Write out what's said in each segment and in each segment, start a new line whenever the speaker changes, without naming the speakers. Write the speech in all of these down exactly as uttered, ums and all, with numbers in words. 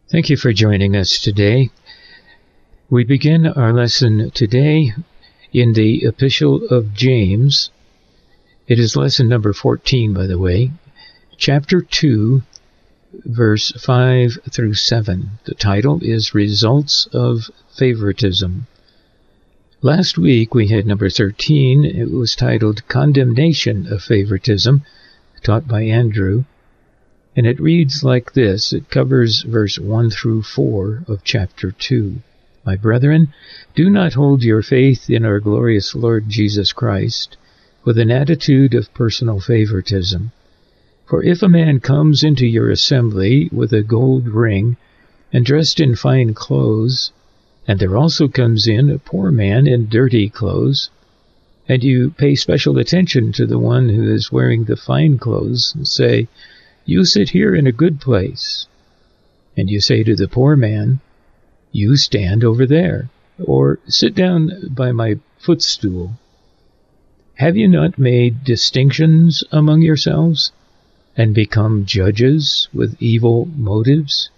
Thank you for joining us today. We begin our lesson today in the Epistle of James. It is lesson number fourteen, by the way, chapter two, verse five through seven. The title is Results of Favoritism. Last week we had number thirteen. It was titled Condemnation of Favoritism, taught by Andrew. And it reads like this. It covers verse one through four of chapter two. My brethren, do not hold your faith in our glorious Lord Jesus Christ with an attitude of personal favoritism. For if a man comes into your assembly with a gold ring and dressed in fine clothes, and there also comes in a poor man in dirty clothes, and you pay special attention to the one who is wearing the fine clothes, and say, you sit here in a good place. And you say to the poor man, you stand over there, or sit down by my footstool. Have you not made distinctions among yourselves, and become judges with evil motives?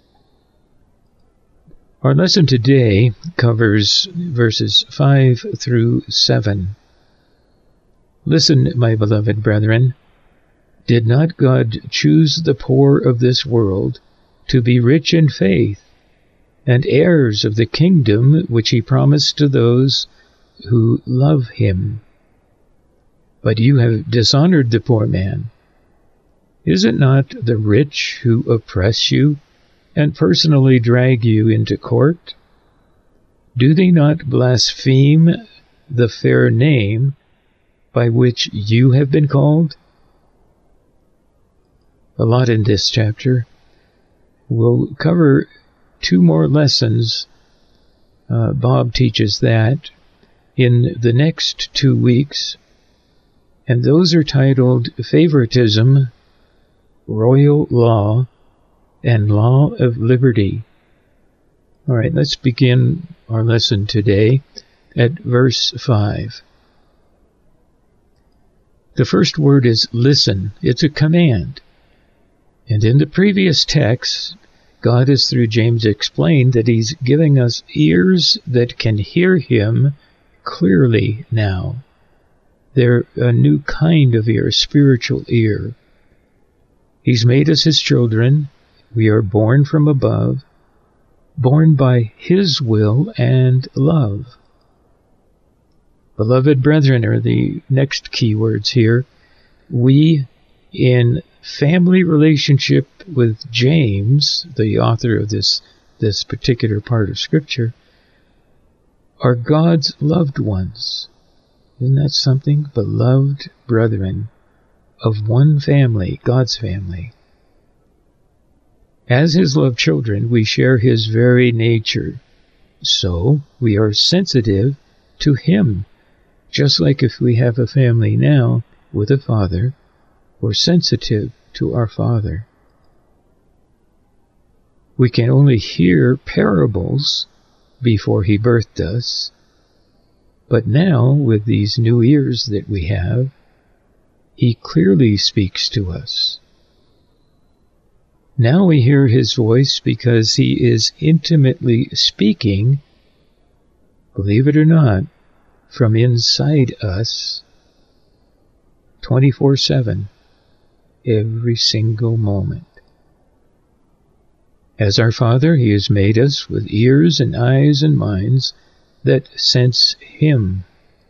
Our lesson today covers verses five through seven. Listen, my beloved brethren. Did not God choose the poor of this world to be rich in faith and heirs of the kingdom which he promised to those who love him? But you have dishonored the poor man. Is it not the rich who oppress you and personally drag you into court? Do they not blaspheme the fair name by which you have been called? A lot in this chapter. We'll cover two more lessons. Uh, Bob teaches that in the next two weeks, and those are titled Favoritism, Royal Law, and Law of Liberty. All right, let's begin our lesson today at verse five. The first word is listen. It's a command. And in the previous text, God has through James explained that he's giving us ears that can hear him clearly now. They're a new kind of ear, a spiritual ear. He's made us his children. We are born from above, born by his will and love. Beloved brethren are the next key words here. We, in family relationship with James, the author of this, this particular part of Scripture, are God's loved ones. Isn't that something? Beloved brethren of one family, God's family. As his loved children, we share his very nature. So we are sensitive to him. Just like if we have a family now with a father, we're sensitive to our Father. We can only hear parables before he birthed us, but now, with these new ears that we have, he clearly speaks to us. Now we hear his voice because he is intimately speaking, believe it or not, from inside us, twenty-four seven. Every single moment. As our Father, he has made us with ears and eyes and minds that sense him.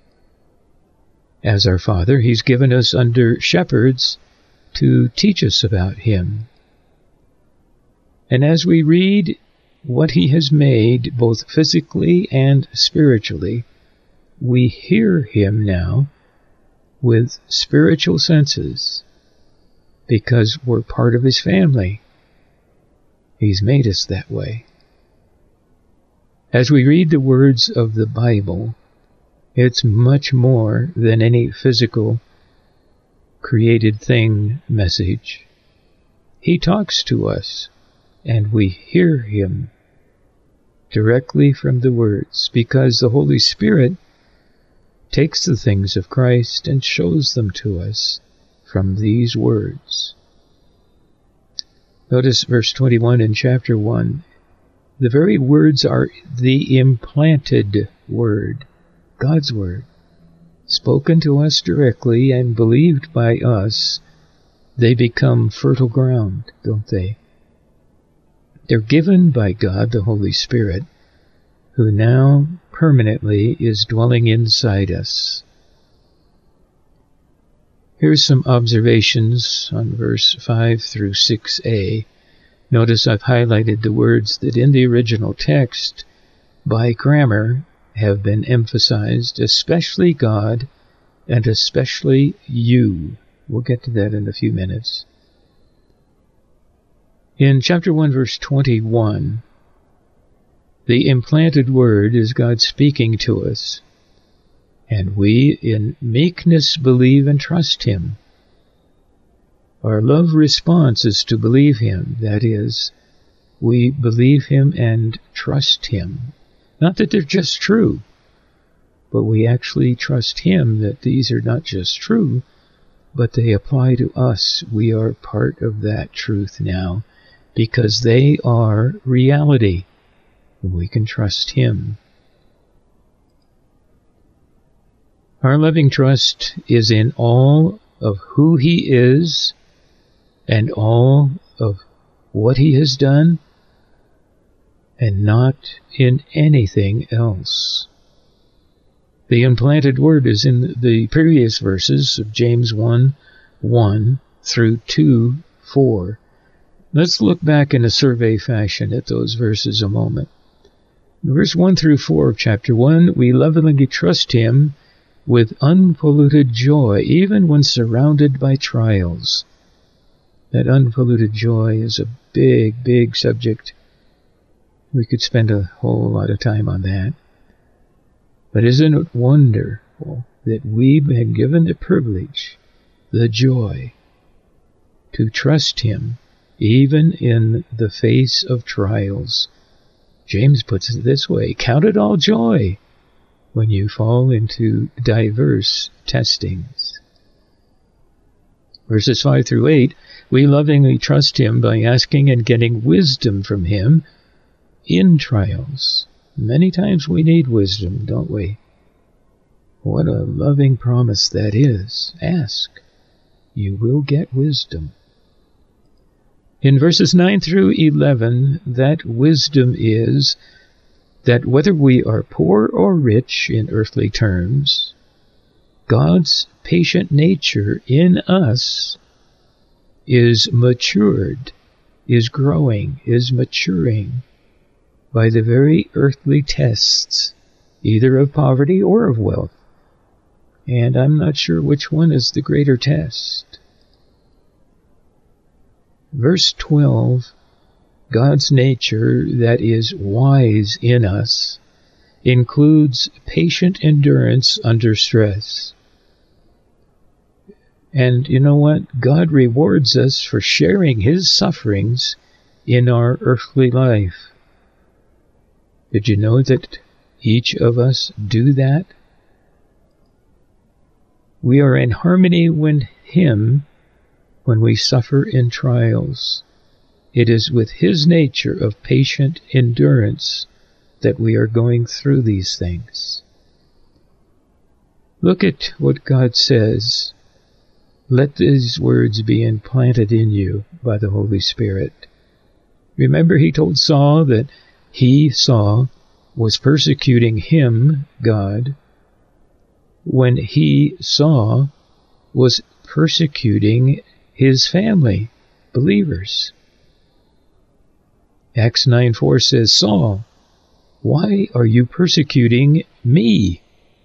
As our Father, he's given us under shepherds to teach us about him. And as we read what he has made, both physically and spiritually, we hear him now with spiritual senses, because we're part of his family. He's made us that way. As we read the words of the Bible, it's much more than any physical, created thing message. He talks to us, and we hear him directly from the words, because the Holy Spirit takes the things of Christ and shows them to us from these words. Notice verse twenty-one in chapter one. The very words are the implanted word, God's word, spoken to us directly and believed by us. They become fertile ground, don't they? They're given by God, the Holy Spirit, who now permanently is dwelling inside us. Here's some observations on verse five through six a. Notice I've highlighted the words that in the original text, by grammar, have been emphasized, especially God and especially you. We'll get to that in a few minutes. In chapter one, verse twenty-one, the implanted word is God speaking to us, and we in meekness believe and trust Him. Our love response is to believe Him. That is, we believe Him and trust Him. Not that they're just true, but we actually trust Him that these are not just true, but they apply to us. We are part of that truth now, because they are reality. We can trust Him. Our loving trust is in all of who He is and all of what He has done, and not in anything else. The implanted word is in the previous verses of James one, one through two, four. Let's look back in a survey fashion at those verses a moment. Verse one through four of chapter one, we lovingly trust Him with unpolluted joy, even when surrounded by trials. That unpolluted joy is a big, big subject. We could spend a whole lot of time on that. But isn't it wonderful that we've been given the privilege, the joy, to trust Him even in the face of trials? James puts it this way, count it all joy when you fall into diverse testings. Verses five through eight, we lovingly trust Him by asking and getting wisdom from Him in trials. Many times we need wisdom, don't we? What a loving promise that is. Ask. You will get wisdom. In verses nine through eleven, that wisdom is that whether we are poor or rich in earthly terms, God's patient nature in us is matured, is growing, is maturing by the very earthly tests, either of poverty or of wealth. And I'm not sure which one is the greater test. Verse twelve, God's nature that is wise in us includes patient endurance under stress. And you know what? God rewards us for sharing His sufferings in our earthly life. Did you know that each of us do that? We are in harmony with Him when we suffer in trials. It is with His nature of patient endurance that we are going through these things. Look at what God says. Let these words be implanted in you by the Holy Spirit. Remember, He told Saul that he, Saul, was persecuting him, God, when he, Saul, was persecuting his family, believers. Acts nine four says, Saul, why are you persecuting me?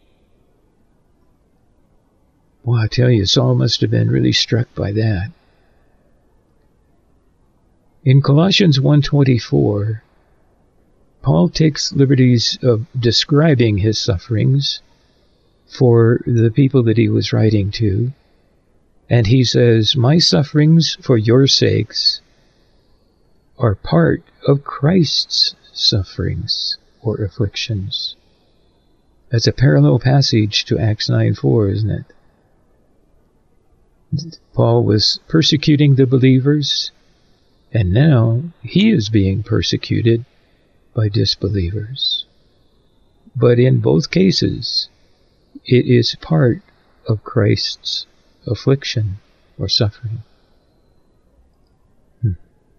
Well, I tell you, Saul must have been really struck by that. In Colossians one twenty-four, Paul takes liberties of describing his sufferings for the people that he was writing to, and he says, my sufferings for your sakes are part of Christ's sufferings or afflictions. That's a parallel passage to Acts nine four, isn't it? Paul was persecuting the believers, And now he is being persecuted by disbelievers. But in both cases, it is part of Christ's affliction or suffering. Hmm.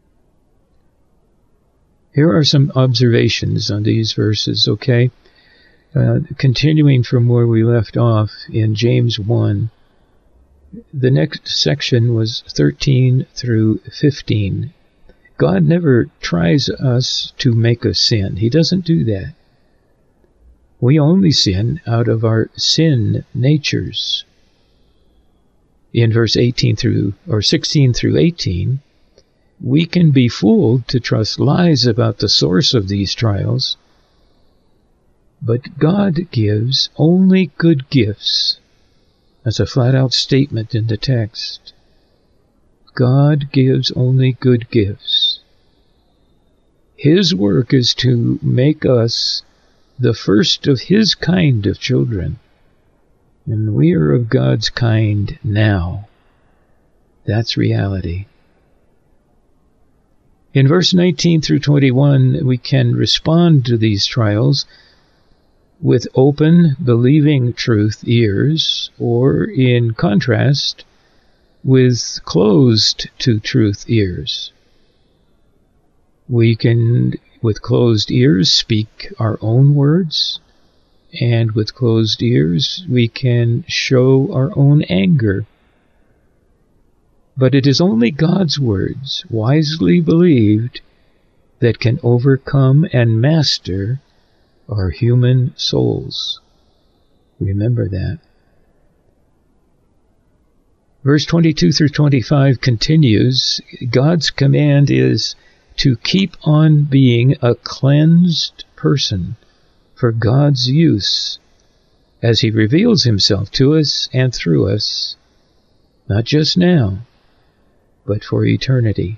Here are some observations on these verses, okay? Uh, continuing from where we left off in James one, the next section was thirteen through fifteen. God never tries us to make us sin. He doesn't do that. We only sin out of our sin natures. In verse eighteen through, or sixteen through eighteen, we can be fooled to trust lies about the source of these trials, but God gives only good gifts. That's a flat-out statement in the text. God gives only good gifts. His work is to make us the first of His kind of children. And we are of God's kind now. That's reality. In verse nineteen through twenty-one, we can respond to these trials with open, believing truth ears, or in contrast, with closed to truth ears. We can, with closed ears, speak our own words, and with closed ears, we can show our own anger. But it is only God's words, wisely believed, that can overcome and master our human souls. Remember that. Verse twenty-two through twenty-five continues. God's command is to keep on being a cleansed person for God's use as He reveals Himself to us and through us, not just now, but for eternity.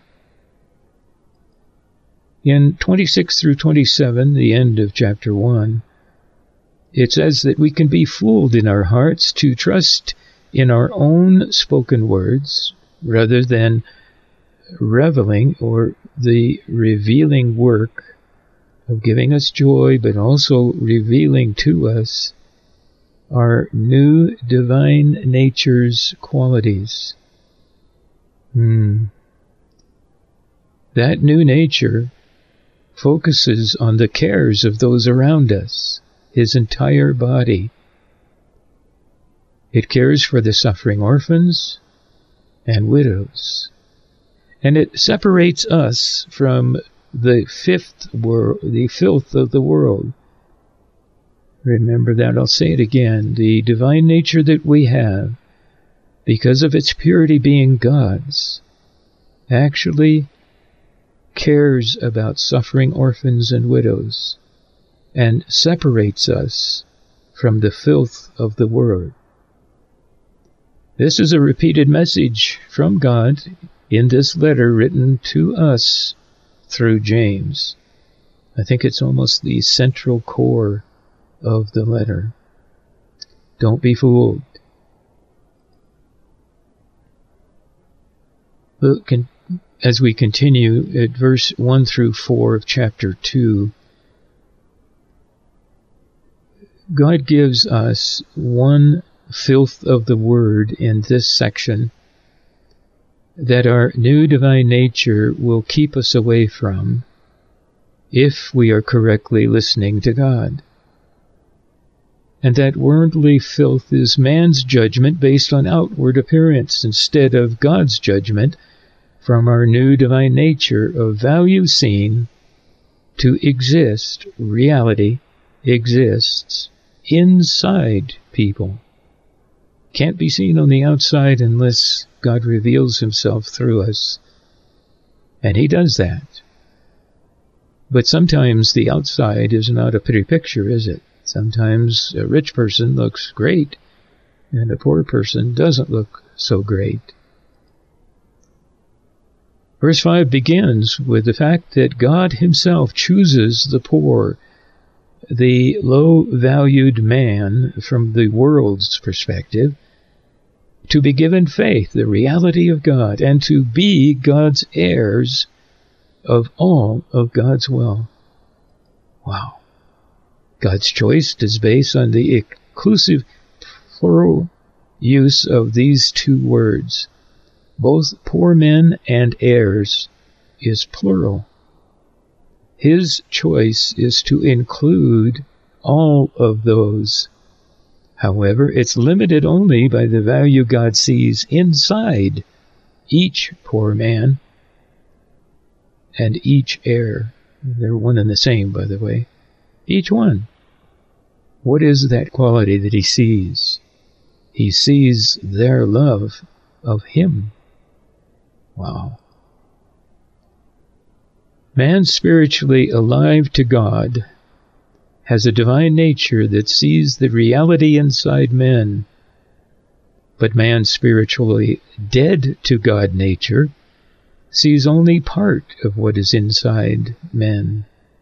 In twenty-six through twenty-seven, the end of chapter one, it says that we can be fooled in our hearts to trust in our own spoken words rather than reveling or the revealing work of giving us joy, but also revealing to us our new divine nature's qualities. Hmm. That new nature focuses on the cares of those around us, His entire body. It cares for the suffering orphans and widows. And it separates us from the fifth world, the filth of the world. Remember that. I'll say it again. The divine nature that we have, because of its purity being God's, actually cares about suffering orphans and widows and separates us from the filth of the world. This is a repeated message from God in this letter written to us through James. I think it's almost the central core of the letter. Don't be fooled. Look, as we continue at verse one through four of chapter two, God gives us one filth of the word in this section that our new divine nature will keep us away from if we are correctly listening to God. And that worldly filth is man's judgment based on outward appearance instead of God's judgment from our new divine nature of value seen to exist. Reality exists inside people. Can't be seen on the outside unless God reveals Himself through us. And He does that. But sometimes the outside is not a pretty picture, is it? Sometimes a rich person looks great, and a poor person doesn't look so great. Verse five begins with the fact that God Himself chooses the poor, the low-valued man from the world's perspective, to be given faith, the reality of God, and to be God's heirs of all of God's will. Wow. God's choice is based on the inclusive plural use of these two words. Both poor men and heirs is plural. His choice is to include all of those. However, it's limited only by the value God sees inside each poor man and each heir. They're one and the same, by the way. Each one. What is that quality that he sees? He sees their love of him. Wow. Man spiritually alive to God has a divine nature that sees the reality inside men. But man spiritually dead to God nature sees only part of what is inside men.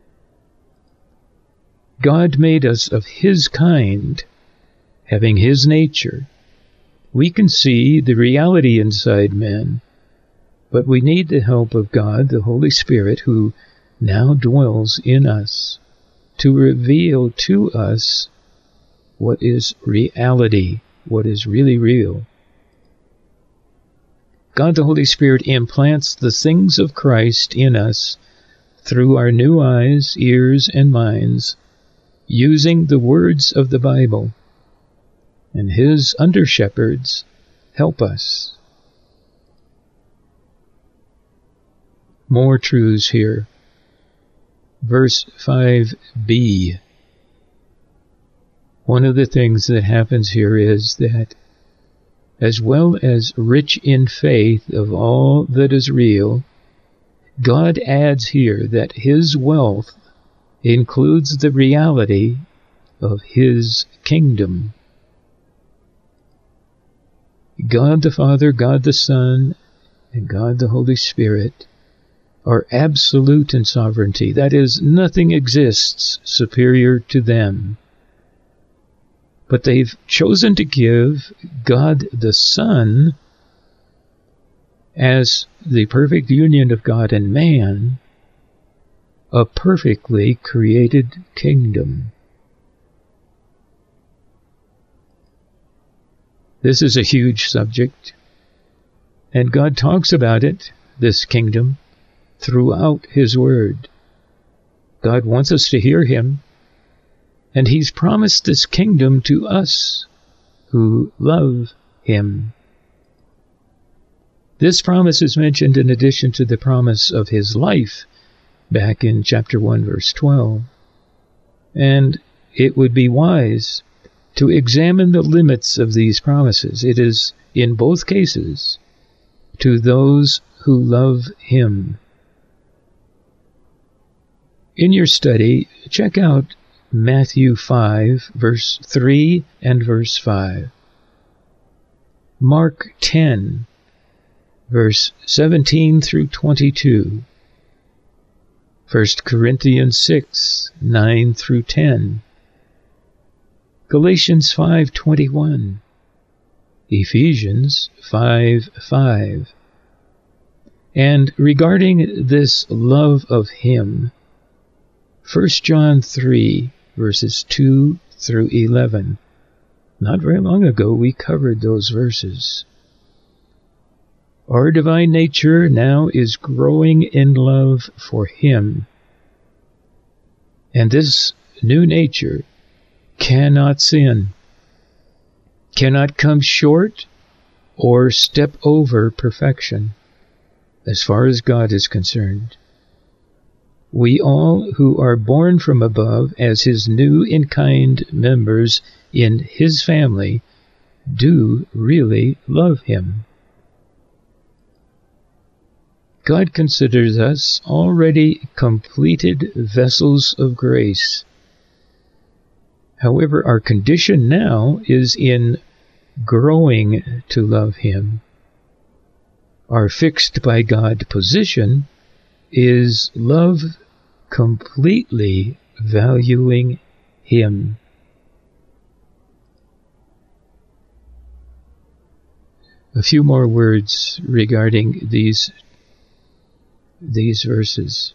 God made us of his kind, having his nature. We can see the reality inside men, but we need the help of God, the Holy Spirit, who now dwells in us, to reveal to us what is reality, what is really real. God the Holy Spirit implants the things of Christ in us through our new eyes, ears, and minds, using the words of the Bible, and his under-shepherds help us. More truths here. Verse five b. One of the things that happens here is that, as well as rich in faith of all that is real, God adds here that his wealth includes the reality of his kingdom. God the Father, God the Son, and God the Holy Spirit are absolute in sovereignty. That is, nothing exists superior to them. But they've chosen to give God the Son, as the perfect union of God and man, a perfectly created kingdom. This is a huge subject, and God talks about it, this kingdom, throughout his word. God wants us to hear him, and he's promised this kingdom to us who love him. This promise is mentioned in addition to the promise of his life back in chapter one, verse twelve. And it would be wise to examine the limits of these promises. It is, in both cases, to those who love him. In your study, check out Matthew five, verse three and verse five. Mark ten, verse seventeen through twenty-two. First Corinthians six, nine through ten. Galatians five twenty-one. Ephesians five five. And regarding this love of him, First John three, verses two through eleven. Not very long ago we covered those verses. Our divine nature now is growing in love for him. And this new nature cannot sin, cannot come short or step over perfection, as far as God is concerned. We all who are born from above as his new in-kind members in his family do really love him. God considers us already completed vessels of grace. However, our condition now is in growing to love him. Our fixed by God position is love completely valuing him. A few more words regarding these these verses.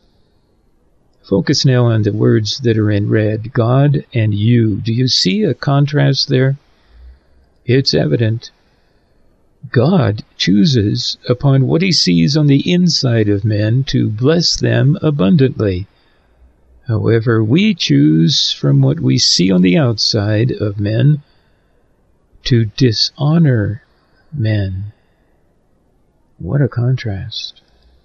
Focus now on the words that are in red, God and you. Do you see a contrast there? It's evident. God chooses upon what he sees on the inside of men to bless them abundantly. However, we choose from what we see on the outside of men to dishonor men. What a contrast.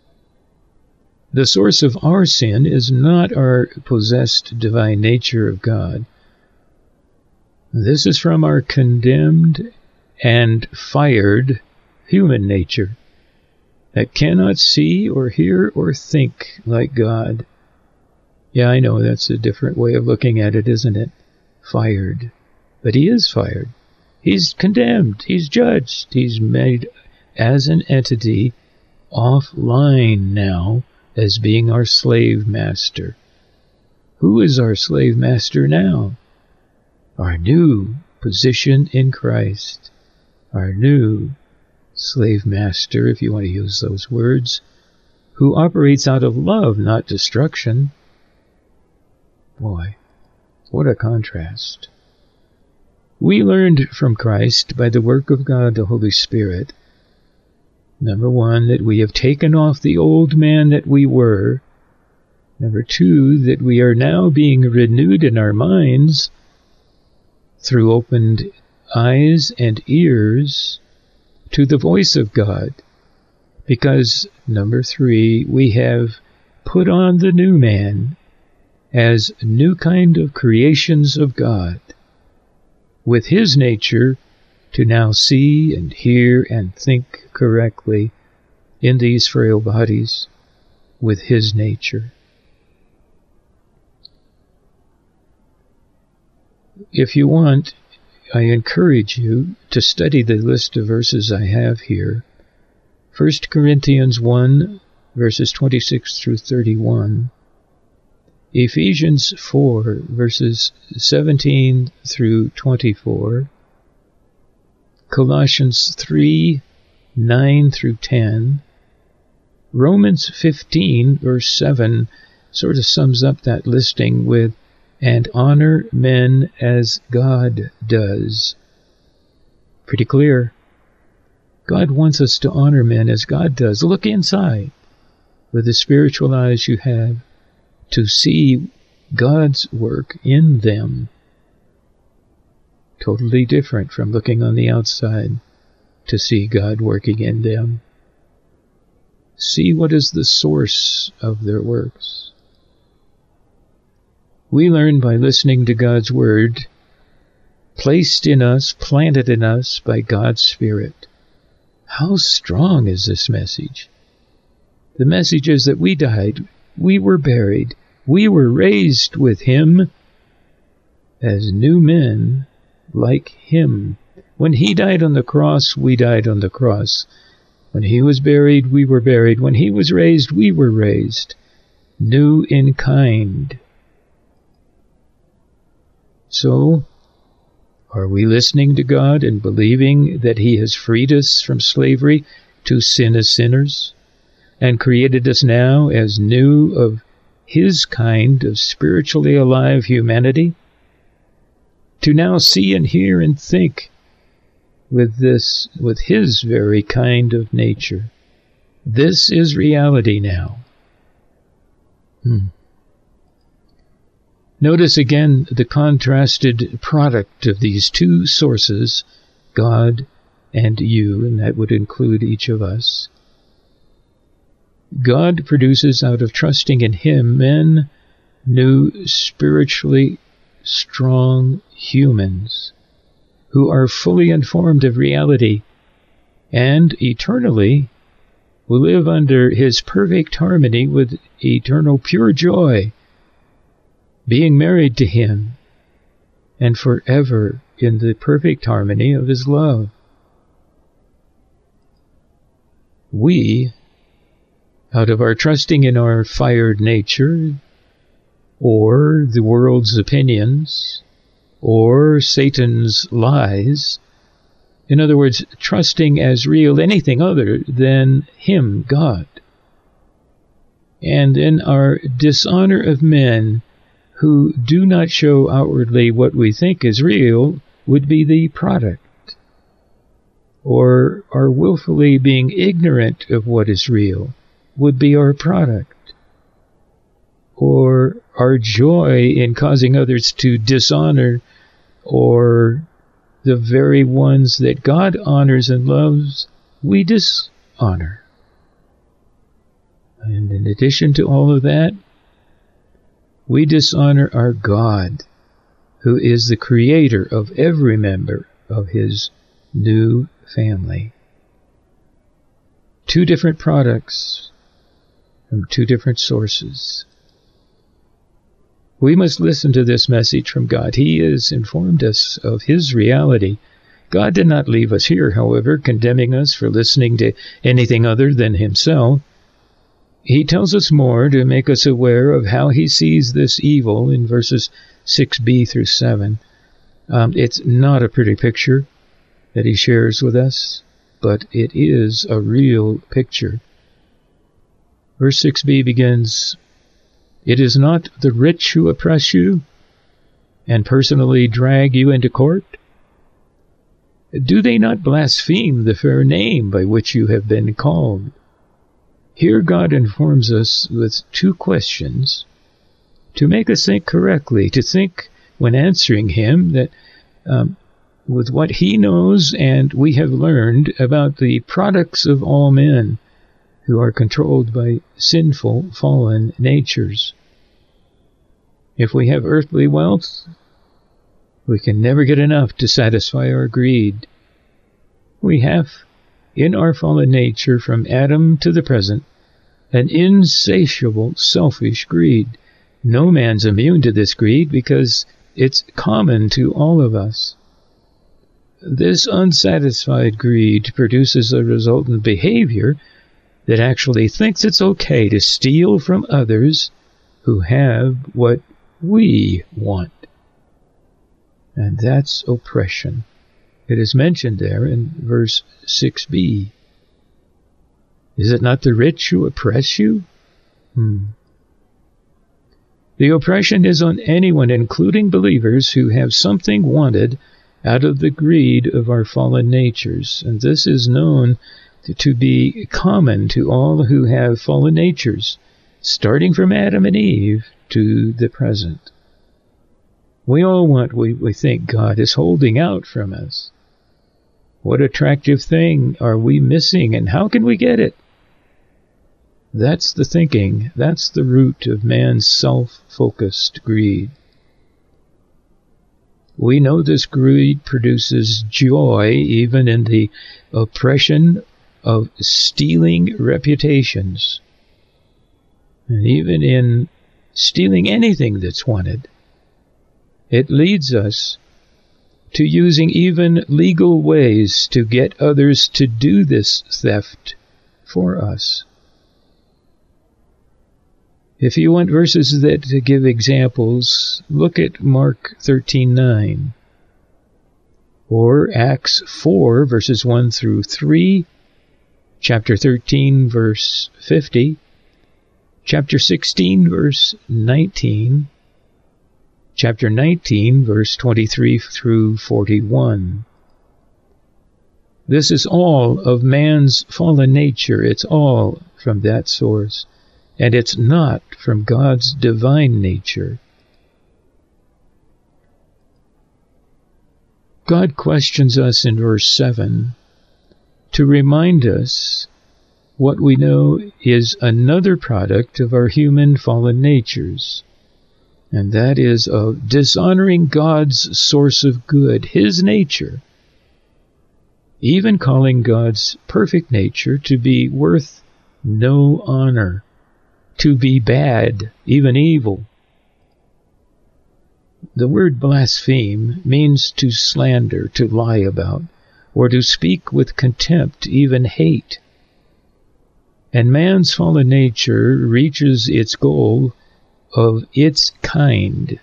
The source of our sin is not our possessed divine nature of God. This is from our condemned and fired human nature that cannot see or hear or think like God. Yeah, I know that's a different way of looking at it, isn't it? Fired. But he is fired. He's condemned. He's judged. He's made as an entity offline now as being our slave master. Who is our slave master now? Our new position in Christ. Our new slave master, if you want to use those words, who operates out of love, not destruction. Boy, what a contrast. We learned from Christ by the work of God, the Holy Spirit, number one, that we have taken off the old man that we were. Number two, that we are now being renewed in our minds through opened eyes and ears to the voice of God. Because, number three, we have put on the new man as new kind of creations of God, with his nature to now see and hear and think correctly in these frail bodies with his nature. If you want, I encourage you to study the list of verses I have here. First Corinthians one, verses twenty-six through thirty-one. Ephesians four, verses seventeen through twenty-four. Colossians three, nine through ten. Romans fifteen, verse seven, sort of sums up that listing with, and honor men as God does. Pretty clear. God wants us to honor men as God does. Look inside with the spiritual eyes you have to see God's work in them. Totally different from looking on the outside to see God working in them. See what is the source of their works. We learn by listening to God's Word, placed in us, planted in us by God's Spirit. How strong is this message? The message is that we died, we were buried, we were raised with Him as new men like Him. When He died on the cross, we died on the cross. When He was buried, we were buried. When He was raised, we were raised. New in kind. So, are we listening to God and believing that He has freed us from slavery to sin as sinners and created us now as new of His kind of spiritually alive humanity? To now see and hear and think with this, with His very kind of nature. This is reality now. Hmm. Notice again the contrasted product of these two sources, God and you, and that would include each of us. God produces out of trusting in Him men, new, spiritually strong humans who are fully informed of reality and eternally will live under His perfect harmony with eternal pure joy, being married to Him, and forever in the perfect harmony of His love. We, out of our trusting in our fired nature, or the world's opinions, or Satan's lies, in other words, trusting as real anything other than Him, God, And then our dishonor of men who do not show outwardly what we think is real would be the product. Or our willfully being ignorant of what is real would be our product. Or our joy in causing others to dishonor, or the very ones that God honors and loves, we dishonor. And in addition to all of that, we dishonor our God, who is the creator of every member of his new family. Two different products from two different sources. We must listen to this message from God. He has informed us of his reality. God did not leave us here, however, condemning us for listening to anything other than himself. He tells us more to make us aware of how he sees this evil in verses six b through seven. Um, it's not a pretty picture that he shares with us, but it is a real picture. Verse six b begins, "It is not the rich who oppress you and personally drag you into court? Do they not blaspheme the fair name by which you have been called?" Here God informs us with two questions to make us think correctly, to think when answering him that um, with what he knows and we have learned about the products of all men who are controlled by sinful, fallen natures. If we have earthly wealth, we can never get enough to satisfy our greed. We have, in our fallen nature from Adam to the present, an insatiable, selfish greed. No man's immune to this greed because it's common to all of us. This unsatisfied greed produces a resultant behavior that actually thinks it's okay to steal from others who have what we want. And that's oppression. It is mentioned there in verse six b. Is it not the rich who oppress you? Hmm. The oppression is on anyone, including believers, who have something wanted out of the greed of our fallen natures. And this is known to, to be common to all who have fallen natures, starting from Adam and Eve to the present. We all want what we, we think God is holding out from us. What attractive thing are we missing, and how can we get it? That's the thinking. That's the root of man's self-focused greed. We know this greed produces joy even in the oppression of stealing reputations, and even in stealing anything that's wanted. It leads us to using even legal ways to get others to do this theft for us. If you want verses that give examples, look at Mark thirteen nine, or Acts four, verses one through three, chapter thirteen, verse fifty, chapter sixteen, verse nineteen, chapter nineteen, verse twenty-three through forty-one. This is all of man's fallen nature. It's all from that source. And it's not from God's divine nature. God questions us in verse seven to remind us what we know is another product of our human fallen natures, and that is of dishonoring God's source of good, his nature, even calling God's perfect nature to be worth no honor, to be bad, even evil. The word blaspheme means to slander, to lie about, or to speak with contempt, even hate. And man's fallen nature reaches its goal of its kind.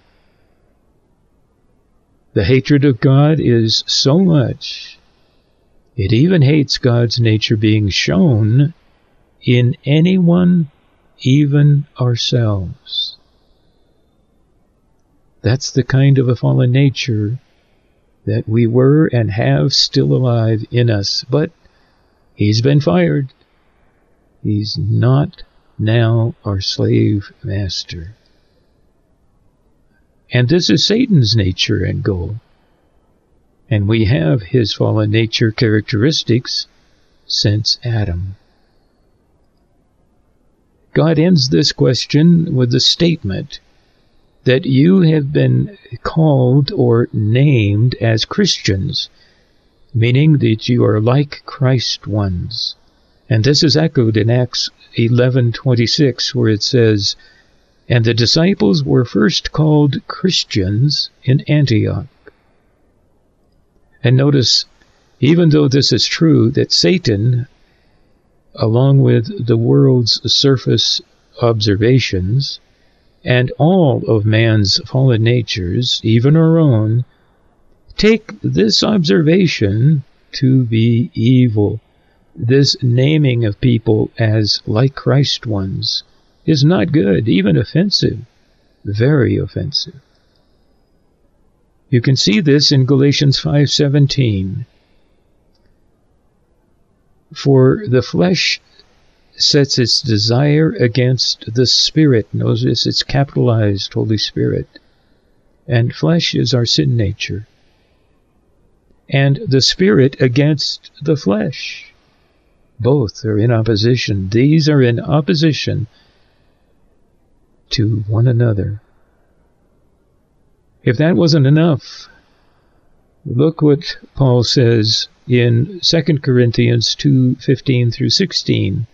The hatred of God is so much, it even hates God's nature being shown in anyone even ourselves. That's the kind of a fallen nature that we were and have still alive in us. But he's been fired. He's not now our slave master. And this is Satan's nature and goal. And we have his fallen nature characteristics since Adam. God ends this question with the statement that you have been called or named as Christians, meaning that you are like Christ ones. And this is echoed in Acts eleven twenty-six, where it says, "And the disciples were first called Christians in Antioch." And notice, even though this is true, that Satan, along with the world's surface observations, and all of man's fallen natures, even our own, take this observation to be evil. This naming of people as like Christ ones is not good, even offensive, very offensive. You can see this in Galatians five seventeen. For the flesh sets its desire against the Spirit. Notice it's capitalized, Holy Spirit. And flesh is our sin nature. And the Spirit against the flesh. Both are in opposition. These are in opposition to one another. If that wasn't enough, look what Paul says in Second Corinthians two fifteen through sixteen.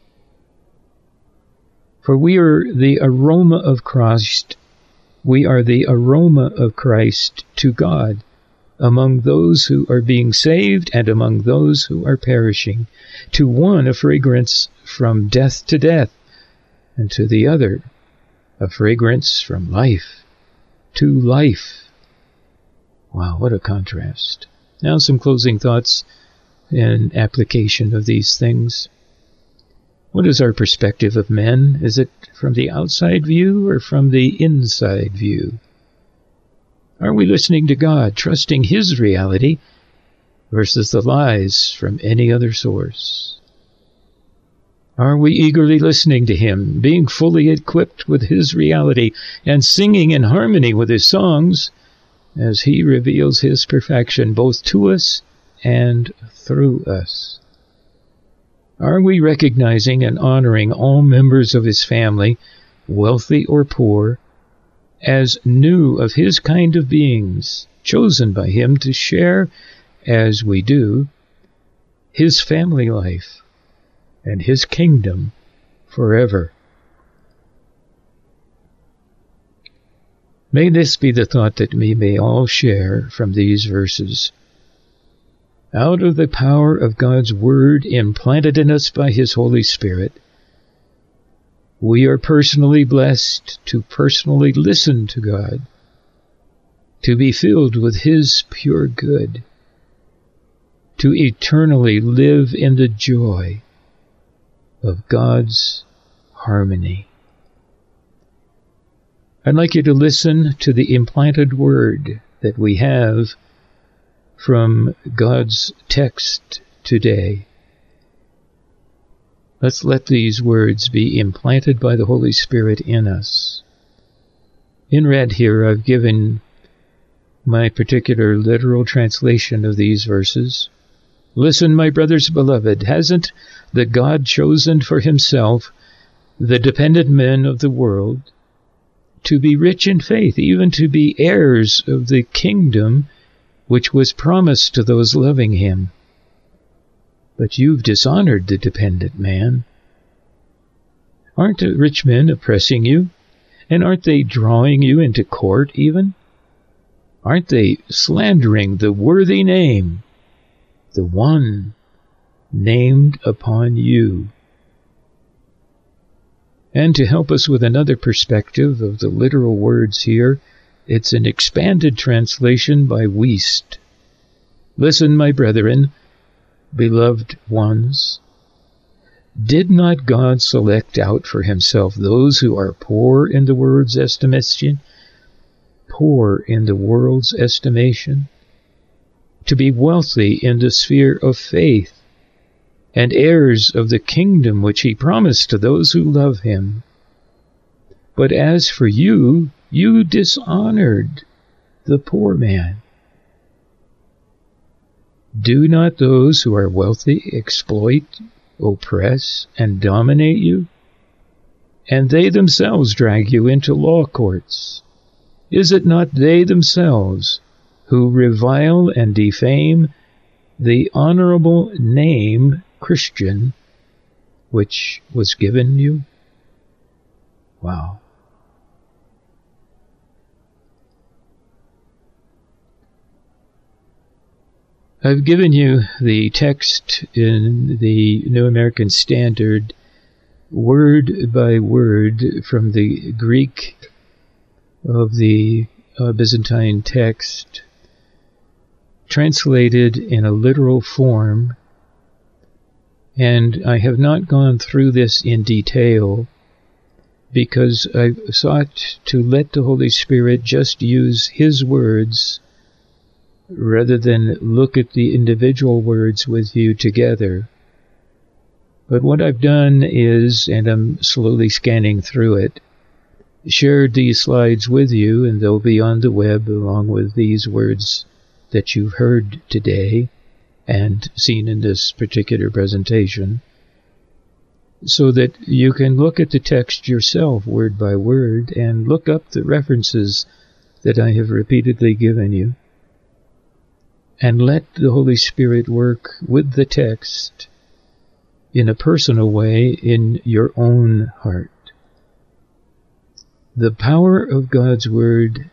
For we are the aroma of Christ, we are the aroma of Christ to God, among those who are being saved and among those who are perishing. To one a fragrance from death to death, and to the other a fragrance from life to life. Wow, what a contrast. Now some closing thoughts and application of these things. What is our perspective of men? Is it from the outside view or from the inside view? Are we listening to God, trusting His reality versus the lies from any other source? Are we eagerly listening to Him, being fully equipped with His reality and singing in harmony with His songs as He reveals His perfection both to us and through us? Are we recognizing and honoring all members of His family, wealthy or poor, as new of His kind of beings, chosen by Him to share, as we do, His family life and His kingdom forever? May this be the thought that we may all share from these verses. Out of the power of God's Word implanted in us by His Holy Spirit, we are personally blessed to personally listen to God, to be filled with His pure good, to eternally live in the joy of God's harmony. I'd like you to listen to the implanted Word that we have from God's text today. Let's let these words be implanted by the Holy Spirit in us. In red here, I've given my particular literal translation of these verses. Listen, my brothers beloved, hasn't the God chosen for Himself the dependent men of the world to be rich in faith, even to be heirs of the kingdom which was promised to those loving Him? But you've dishonored the dependent man. Aren't the rich men oppressing you? And aren't they drawing you into court even? Aren't they slandering the worthy name, the one named upon you? And to help us with another perspective of the literal words here, it's an expanded translation by Wuest. Listen, my brethren, beloved ones, Did not God select out for himself those who are poor in the world's estimation, poor in the world's estimation, to be wealthy in the sphere of faith, and heirs of the kingdom which he promised to those who love him? But as for you, you dishonored the poor man. Do not those who are wealthy exploit, oppress, and dominate you? And they themselves drag you into law courts. Is it not they themselves who revile and defame the honorable name Christian which was given you? Wow. I've given you the text in the New American Standard, word by word, from the Greek of the uh, Byzantine text, translated in a literal form, and I have not gone through this in detail because I sought to let the Holy Spirit just use His words rather than look at the individual words with you together. But what I've done is, and I'm slowly scanning through it, shared these slides with you, and they'll be on the web along with these words that you've heard today and seen in this particular presentation, so that you can look at the text yourself word by word and look up the references that I have repeatedly given you, and let the Holy Spirit work with the text in a personal way in your own heart. The power of God's Word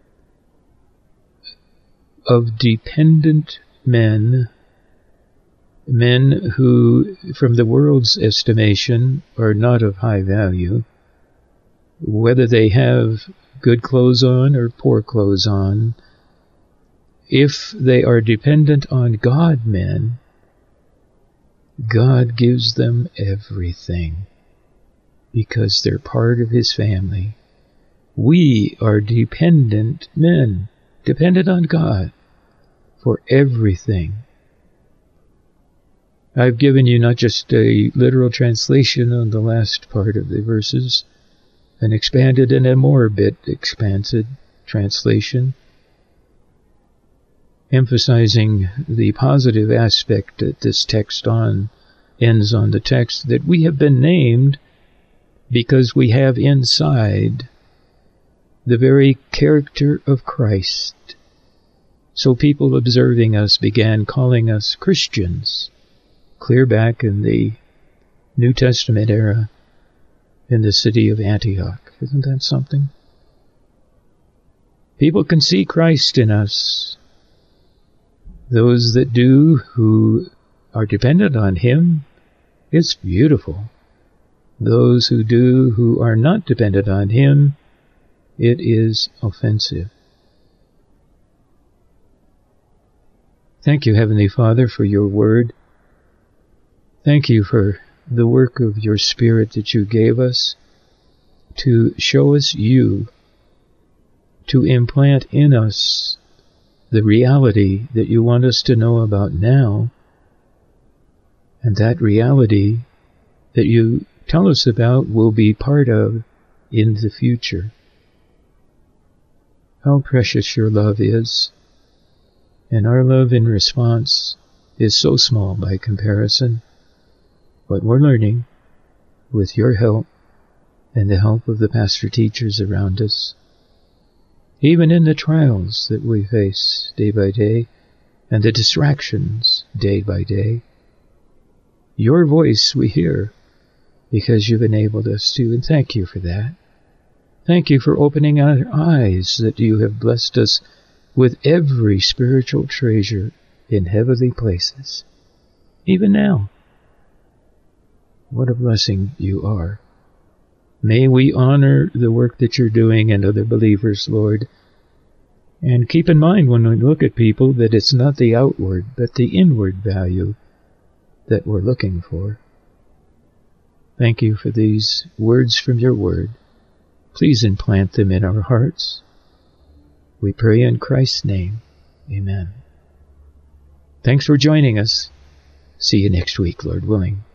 of dependent men, men who, from the world's estimation, are not of high value, whether they have good clothes on or poor clothes on. If they are dependent on God men, God gives them everything because they're part of His family. We are dependent men, dependent on God for everything. I've given you not just a literal translation on the last part of the verses, an expanded and a more a bit expanded translation, emphasizing the positive aspect that this text on ends on the text, that we have been named because we have inside the very character of Christ. So people observing us began calling us Christians clear back in the New Testament era in the city of Antioch. Isn't that something? People can see Christ in us. Those that do, who are dependent on Him, it's beautiful. Those who do, who are not dependent on Him, it is offensive. Thank you, Heavenly Father, for your word. Thank you for the work of your Spirit that you gave us to show us you, to implant in us the reality that you want us to know about now, and that reality that you tell us about will be part of in the future. How precious your love is, and our love in response is so small by comparison, but we're learning with your help and the help of the pastor teachers around us. Even in the trials that we face day by day, and the distractions day by day, your voice we hear because you've enabled us to, and thank you for that. Thank you for opening our eyes that you have blessed us with every spiritual treasure in heavenly places, even now. What a blessing you are. May we honor the work that you're doing in other believers, Lord. And keep in mind when we look at people that it's not the outward, but the inward value that we're looking for. Thank you for these words from your word. Please implant them in our hearts. We pray in Christ's name. Amen. Thanks for joining us. See you next week, Lord willing.